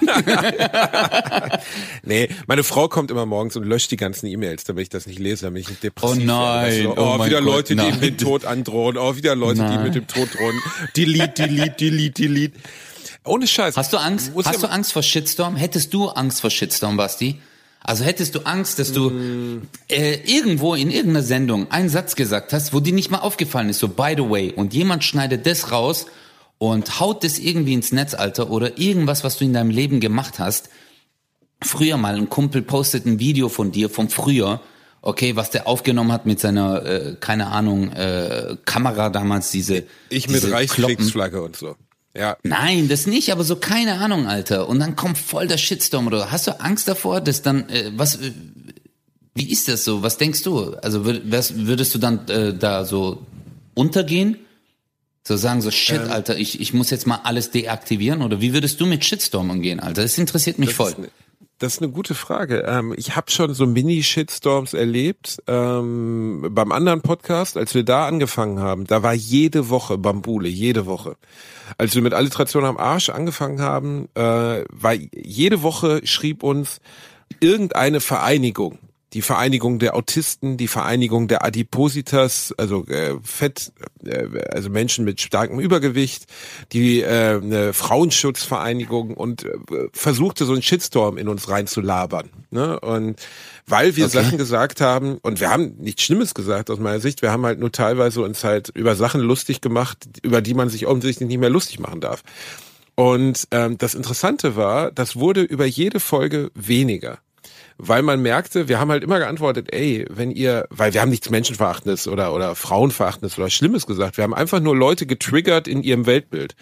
Nee, meine Frau kommt immer morgens und löscht die ganzen E-Mails, damit ich das nicht lese, damit ich nicht depressiv Oh nein. werde. Oh, oh wieder Gott, Leute, nein. die ihm den Tod androhen. Oh, wieder Leute, nein. die mit dem Tod drohen. Delete, delete, delete, delete. Ohne Scheiß. Hast du Angst? Muss Hast du Angst vor Shitstorm? Hättest du Angst vor Shitstorm, Basti? Also hättest du Angst, dass du mm. äh, irgendwo in irgendeiner Sendung einen Satz gesagt hast, wo dir nicht mal aufgefallen ist, so by the way, und jemand schneidet das raus und haut das irgendwie ins Netz, Alter, oder irgendwas, was du in deinem Leben gemacht hast. Früher mal, ein Kumpel postet ein Video von dir, vom früher, okay, was der aufgenommen hat mit seiner, äh, keine Ahnung, äh, Kamera damals, diese Ich diese mit Reichskriegsflagge und so. Ja. Nein, das nicht, aber so keine Ahnung, Alter. Und dann kommt voll der Shitstorm, oder hast du Angst davor, dass dann, äh, was, äh, wie ist das so? Was denkst du? Also würdest, würdest du dann äh, da so untergehen? So sagen so, shit, ähm, Alter, ich, ich muss jetzt mal alles deaktivieren? Oder wie würdest du mit Shitstorm umgehen, Alter? Das interessiert mich das voll. Ist ne, das ist eine gute Frage. Ähm, ich habe schon so Mini-Shitstorms erlebt. Ähm, beim anderen Podcast, als wir da angefangen haben, da war jede Woche Bambule, jede Woche. Als wir mit Alliteration am Arsch angefangen haben, äh, war jede Woche schrieb uns irgendeine Vereinigung. Die Vereinigung der Autisten, die Vereinigung der Adipositas, also äh, Fett, äh, also Menschen mit starkem Übergewicht, die äh, eine Frauenschutzvereinigung und äh, versuchte so einen Shitstorm in uns reinzulabern. Ne? Und weil wir okay. Sachen gesagt haben, und wir haben nichts Schlimmes gesagt aus meiner Sicht, wir haben halt nur teilweise uns halt über Sachen lustig gemacht, über die man sich offensichtlich nicht mehr lustig machen darf. Und ähm, das Interessante war, das wurde über jede Folge weniger. Weil man merkte, wir haben halt immer geantwortet, ey, wenn ihr, weil wir haben nichts Menschenverachtendes oder oder Frauenverachtendes oder Schlimmes gesagt, wir haben einfach nur Leute getriggert in ihrem Weltbild.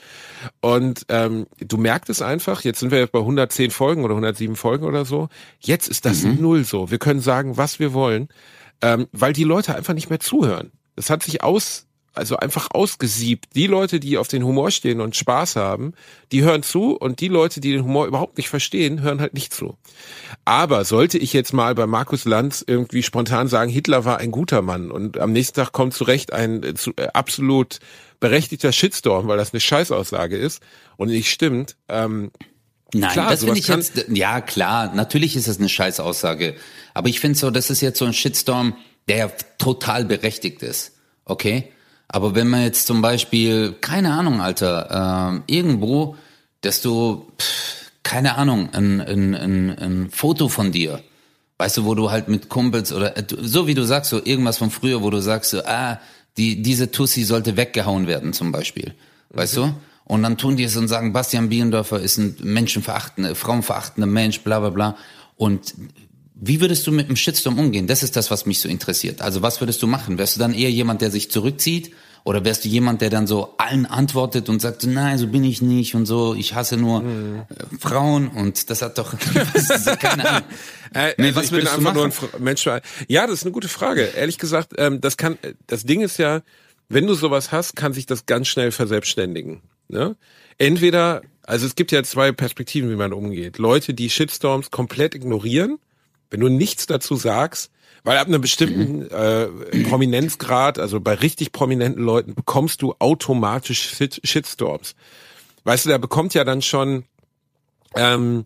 Und ähm, du merktest einfach, jetzt sind wir jetzt bei hundertzehn Folgen oder hundertsieben Folgen oder so, jetzt ist das mhm. null so. Wir können sagen, was wir wollen, ähm, weil die Leute einfach nicht mehr zuhören. Das hat sich aus Also einfach ausgesiebt. Die Leute, die auf den Humor stehen und Spaß haben, die hören zu, und die Leute, die den Humor überhaupt nicht verstehen, hören halt nicht zu. Aber sollte ich jetzt mal bei Markus Lanz irgendwie spontan sagen, Hitler war ein guter Mann, und am nächsten Tag kommt zurecht ein äh, zu, äh, absolut berechtigter Shitstorm, weil das eine Scheißaussage ist und nicht stimmt, ähm, Nein, klar, das finde ich kann, jetzt, ja klar, natürlich ist das eine Scheißaussage, aber ich finde so, das ist jetzt so ein Shitstorm, der ja total berechtigt ist, okay? Aber wenn man jetzt zum Beispiel, keine Ahnung, Alter, ähm, irgendwo, dass du, pff, keine Ahnung, ein, ein, ein, ein Foto von dir, weißt du, wo du halt mit Kumpels oder, so wie du sagst, so irgendwas von früher, wo du sagst, so, ah, die, diese Tussi sollte weggehauen werden zum Beispiel, weißt mhm. du? Und dann tun die es und sagen, Bastian Bielendorfer ist ein menschenverachtender, frauenverachtender Mensch, bla bla bla. Und wie würdest du mit dem Shitstorm umgehen? Das ist das, was mich so interessiert. Also was würdest du machen? Wärst du dann eher jemand, der sich zurückzieht? Oder wärst du jemand, der dann so allen antwortet und sagt, nein, so bin ich nicht und so, ich hasse nur mhm. äh, Frauen, und das hat doch, das ist, keine Ahnung. äh, nee, also was ich bin einfach nur ein Mensch. Ja, das ist eine gute Frage. Ehrlich gesagt, ähm, das kann, das Ding ist ja, wenn du sowas hast, kann sich das ganz schnell verselbstständigen. Ne? Entweder, also es gibt ja zwei Perspektiven, wie man umgeht. Leute, die Shitstorms komplett ignorieren, wenn du nichts dazu sagst, weil ab einem bestimmten äh, Prominenzgrad, also bei richtig prominenten Leuten, bekommst du automatisch Shit- Shitstorms. Weißt du, der bekommt ja dann schon, ähm,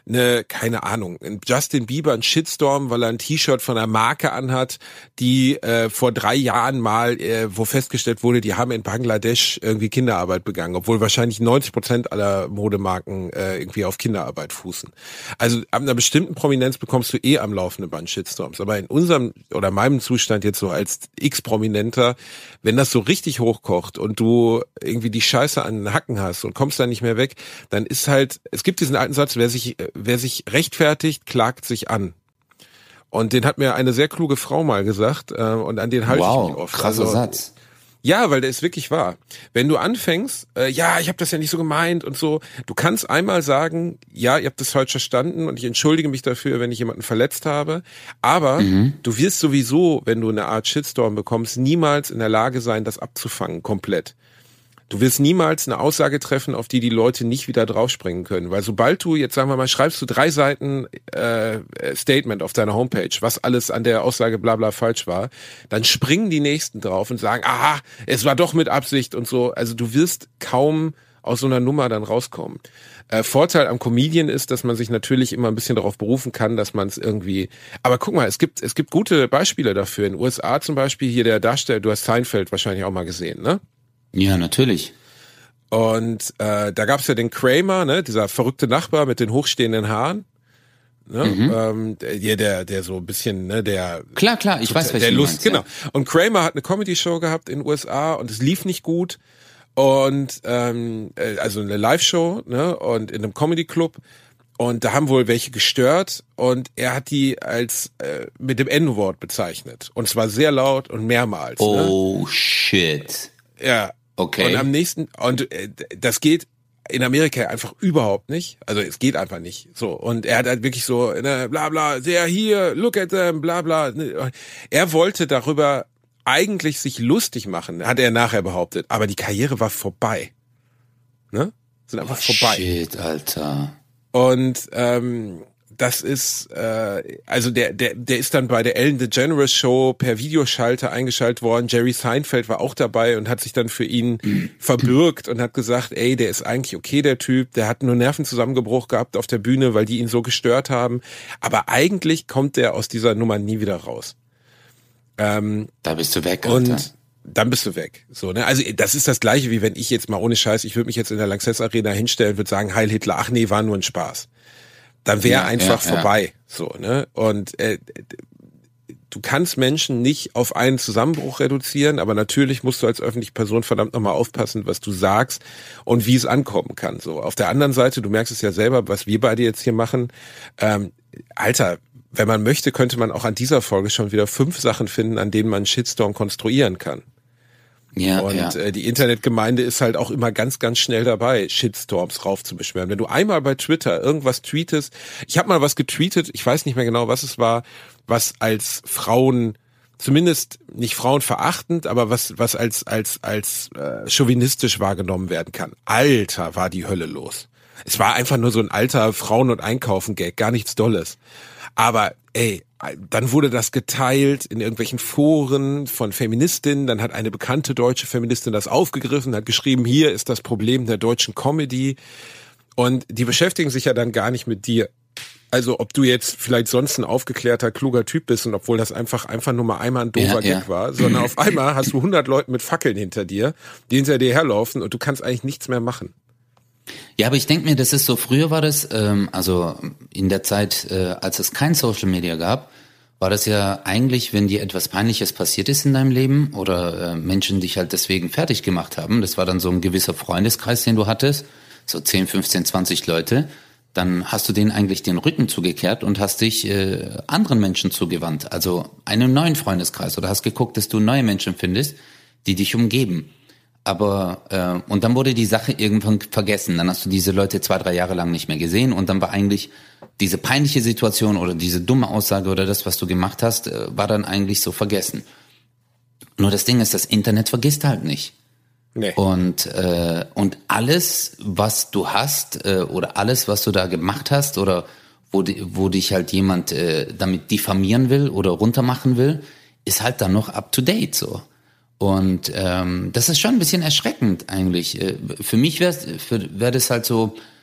eine, keine Ahnung, ein Justin Bieber ein Shitstorm, weil er ein T-Shirt von einer Marke anhat, die äh, vor drei Jahren mal, äh, wo festgestellt wurde, die haben in Bangladesch irgendwie Kinderarbeit begangen, obwohl wahrscheinlich neunzig Prozent aller Modemarken äh, irgendwie auf Kinderarbeit fußen. Also ab einer bestimmten Prominenz bekommst du eh am laufenden Band Shitstorms. Aber in unserem oder meinem Zustand jetzt so als X-Prominenter, wenn das so richtig hochkocht und du irgendwie die Scheiße an den Hacken hast und kommst da nicht mehr weg, dann ist halt, es gibt diesen alten Satz, wer sich, wer sich rechtfertigt, klagt sich an. Und den hat mir eine sehr kluge Frau mal gesagt, äh, und an den halte wow, ich mich oft. Krasser also, Satz. Ja, weil der ist wirklich wahr. Wenn du anfängst, äh, ja, ich habe das ja nicht so gemeint und so, du kannst einmal sagen, ja, ihr habt das falsch verstanden und ich entschuldige mich dafür, wenn ich jemanden verletzt habe, aber mhm. du wirst sowieso, wenn du eine Art Shitstorm bekommst, niemals in der Lage sein, das abzufangen, komplett. Du wirst niemals eine Aussage treffen, auf die die Leute nicht wieder draufspringen können. Weil sobald du, jetzt sagen wir mal, schreibst du drei Seiten äh, Statement auf deiner Homepage, was alles an der Aussage bla bla falsch war, dann springen die Nächsten drauf und sagen, aha, es war doch mit Absicht und so. Also du wirst kaum aus so einer Nummer dann rauskommen. Äh, Vorteil am Comedian ist, dass man sich natürlich immer ein bisschen darauf berufen kann, dass man es irgendwie... Aber guck mal, es gibt es gibt gute Beispiele dafür. In den U S A zum Beispiel, hier der Darsteller, du hast Seinfeld wahrscheinlich auch mal gesehen, ne? Ja, natürlich. Und äh, da gab's ja den Kramer, ne, dieser verrückte Nachbar mit den hochstehenden Haaren. Ne? Mhm. Ähm, der, der, der so ein bisschen, ne, der... Klar, klar, ich weiß, was der du Lust, meinst, genau. Ja. Und Kramer hat eine Comedy-Show gehabt in den U S A und es lief nicht gut. Und ähm, also eine Live-Show, ne, und in einem Comedy-Club. Und da haben wohl welche gestört und er hat die als äh, mit dem N-Wort bezeichnet. Und zwar sehr laut und mehrmals. Oh, ne? shit. Ja. Okay. Und am nächsten, und äh, das geht in Amerika einfach überhaupt nicht. Also es geht einfach nicht. So. Und er hat halt wirklich so, ne, bla bla, sehr hier, look at them, bla bla. Er wollte darüber eigentlich sich lustig machen, hat er nachher behauptet. Aber die Karriere war vorbei. Ne? Sind einfach oh, vorbei. Shit, Alter. Und ähm, das ist, äh, also der, der, der ist dann bei der Ellen DeGeneres Show per Videoschalter eingeschaltet worden. Jerry Seinfeld war auch dabei und hat sich dann für ihn verbürgt und hat gesagt, ey, der ist eigentlich okay, der Typ, der hat nur Nervenzusammenbruch gehabt auf der Bühne, weil die ihn so gestört haben. Aber eigentlich kommt der aus dieser Nummer nie wieder raus. Ähm, da bist du weg, Alter. Und dann bist du weg. So, ne? Also das ist das Gleiche, wie wenn ich jetzt mal ohne Scheiß, ich würde mich jetzt in der Lanxess Arena hinstellen, würde sagen, Heil Hitler, ach nee, war nur ein Spaß. Dann wäre ja, einfach ja, vorbei. Ja. So, ne? Und äh, du kannst Menschen nicht auf einen Zusammenbruch reduzieren, aber natürlich musst du als öffentliche Person verdammt nochmal aufpassen, was du sagst und wie es ankommen kann. So, auf der anderen Seite, du merkst es ja selber, was wir beide jetzt hier machen. Ähm, Alter, wenn man möchte, könnte man auch an dieser Folge schon wieder fünf Sachen finden, an denen man einen Shitstorm konstruieren kann. Ja, und ja. Äh, die Internetgemeinde ist halt auch immer ganz, ganz schnell dabei, Shitstorms raufzubeschwören. Wenn du einmal bei Twitter irgendwas tweetest, ich habe mal was getweetet, ich weiß nicht mehr genau, was es war, was als Frauen, zumindest nicht frauenverachtend, aber was was als als als äh, chauvinistisch wahrgenommen werden kann. Alter, war die Hölle los. Es war einfach nur so ein alter Frauen- und Einkaufen-Gag, gar nichts Dolles. Aber ey, dann wurde das geteilt in irgendwelchen Foren von Feministinnen, dann hat eine bekannte deutsche Feministin das aufgegriffen, hat geschrieben, hier ist das Problem der deutschen Comedy. Und die beschäftigen sich ja dann gar nicht mit dir. Also ob du jetzt vielleicht sonst ein aufgeklärter, kluger Typ bist und obwohl das einfach einfach nur mal einmal ein doofer ja, Gag ja. war, sondern auf einmal hast du hundert Leute mit Fackeln hinter dir, die hinter dir herlaufen und du kannst eigentlich nichts mehr machen. Ja, aber ich denke mir, das ist so, früher war das, ähm, also in der Zeit, äh, als es kein Social Media gab, war das ja eigentlich, wenn dir etwas Peinliches passiert ist in deinem Leben oder äh, Menschen dich halt deswegen fertig gemacht haben, das war dann so ein gewisser Freundeskreis, den du hattest, so zehn, fünfzehn, zwanzig Leute, dann hast du denen eigentlich den Rücken zugekehrt und hast dich äh, anderen Menschen zugewandt, also einem neuen Freundeskreis, oder hast geguckt, dass du neue Menschen findest, die dich umgeben. Aber, äh, und dann wurde die Sache irgendwann vergessen. Dann hast du diese Leute zwei, drei Jahre lang nicht mehr gesehen und dann war eigentlich diese peinliche Situation oder diese dumme Aussage oder das, was du gemacht hast, äh, war dann eigentlich so vergessen. Nur das Ding ist, das Internet vergisst halt nicht. Nee. Und, äh, und alles, was du hast äh, oder alles, was du da gemacht hast oder wo, die, wo dich halt jemand äh, damit diffamieren will oder runtermachen will, ist halt dann noch up to date so. Und ähm, das ist schon ein bisschen erschreckend eigentlich. Für mich wäre wär das halt so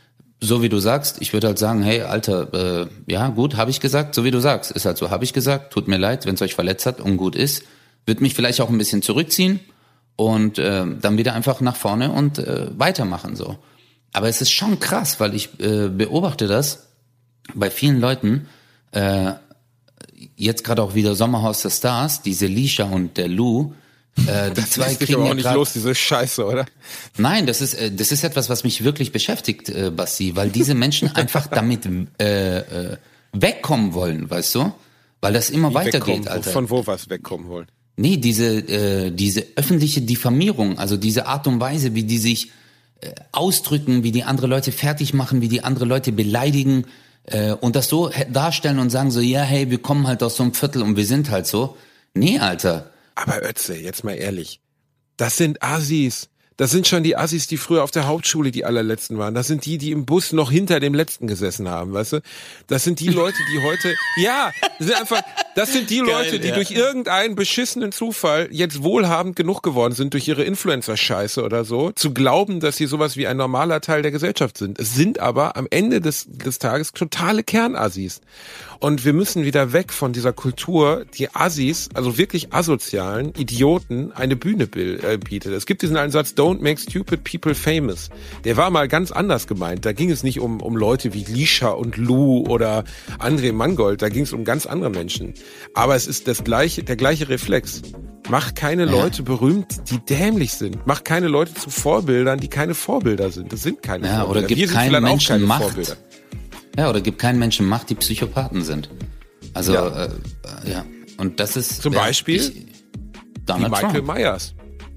so wie du sagst, ich würde halt sagen, hey, Alter, äh, ja gut, habe ich gesagt, so wie du sagst, ist halt so, habe ich gesagt, tut mir leid, wenn es euch verletzt hat, ungut ist, würde mich vielleicht auch ein bisschen zurückziehen und äh, dann wieder einfach nach vorne und äh, weitermachen so. Aber es ist schon krass, weil ich äh, beobachte das bei vielen Leuten, äh, jetzt gerade auch wieder Sommerhaus der Stars, diese Lisha und der Lou, äh, die das zwei lässt sich kriegen aber auch ja nicht grad, los, diese Scheiße, oder? Nein, das ist äh, das ist etwas, was mich wirklich beschäftigt, äh, Basti, weil diese Menschen einfach damit äh, äh, wegkommen wollen, weißt du? Weil das immer Wie weitergeht, wegkommen, Alter. Von wo was wegkommen wollen? Nee, diese äh, diese öffentliche Diffamierung, also diese Art und Weise, wie die sich äh, ausdrücken, wie die andere Leute fertig machen, wie die andere Leute beleidigen äh, und das so darstellen und sagen so, ja, hey, wir kommen halt aus so einem Viertel und wir sind halt so. Nee, Alter. Aber Ötze, jetzt mal ehrlich, das sind Assis. Das sind schon die Assis, die früher auf der Hauptschule die allerletzten waren. Das sind die, die im Bus noch hinter dem Letzten gesessen haben, weißt du? Das sind die Leute, die heute, ja, das sind einfach, das sind die Geil, Leute, die ja. durch irgendeinen beschissenen Zufall jetzt wohlhabend genug geworden sind durch ihre Influencer-Scheiße oder so, zu glauben, dass sie sowas wie ein normaler Teil der Gesellschaft sind. Es sind aber am Ende des, des Tages totale Kernassis. Und wir müssen wieder weg von dieser Kultur, die Assis, also wirklich asozialen Idioten, eine Bühne bietet. Es gibt diesen einen Satz, don't make stupid people famous. Der war mal ganz anders gemeint. Da ging es nicht um, um Leute wie Lisha und Lou oder André Mangold. Da ging es um ganz andere Menschen. Aber es ist das gleiche, der gleiche Reflex. Mach keine Leute ja. berühmt, die dämlich sind. Mach keine Leute zu Vorbildern, die keine Vorbilder sind. Das sind keine ja, Vorbilder. Oder gibt Wir sind keinen Menschen keine Macht. Vorbilder. Ja, oder gibt keinen Menschen Macht, die Psychopathen sind. Also, ja. Äh, ja. Und das ist... Zum ja, Beispiel ich, Donald wie Michael Trump. Myers.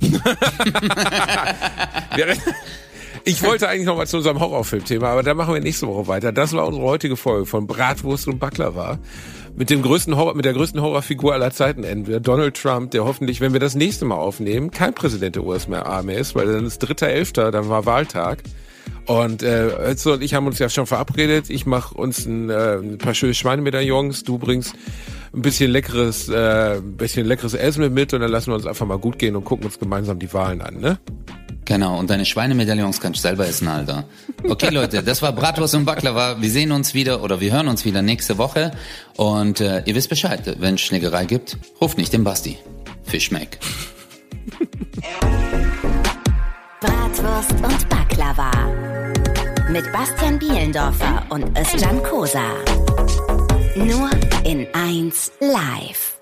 Ich wollte eigentlich noch mal zu unserem Horrorfilmthema, aber da machen wir nächste Woche weiter. Das war unsere heutige Folge von Bratwurst und Baklava. Mit dem größten Horror, mit der größten Horrorfigur aller Zeiten enden wir. Donald Trump, der hoffentlich, wenn wir das nächste Mal aufnehmen, kein Präsident der U S A mehr ist, weil dann ist dritter Elfter, dann war Wahltag. Und äh, Ötze und ich haben uns ja schon verabredet. Ich mache uns ein, äh, ein paar schöne Schweinemedaillons. Du bringst ein bisschen leckeres, äh, ein bisschen leckeres Essen mit und dann lassen wir uns einfach mal gut gehen und gucken uns gemeinsam die Wahlen an, ne? Genau, und deine Schweinemedaillons kannst du selber essen, Alter. Okay, Leute, das war Bratwurst und Baklava. Wir sehen uns wieder oder wir hören uns wieder nächste Woche. Und äh, ihr wisst Bescheid, wenn es Schlägerei gibt, ruft nicht den Basti. Fischmeck. Bratwurst und Baklava. Mit Bastian Bielendorfer und Özcan Kosa. Nur in eins live.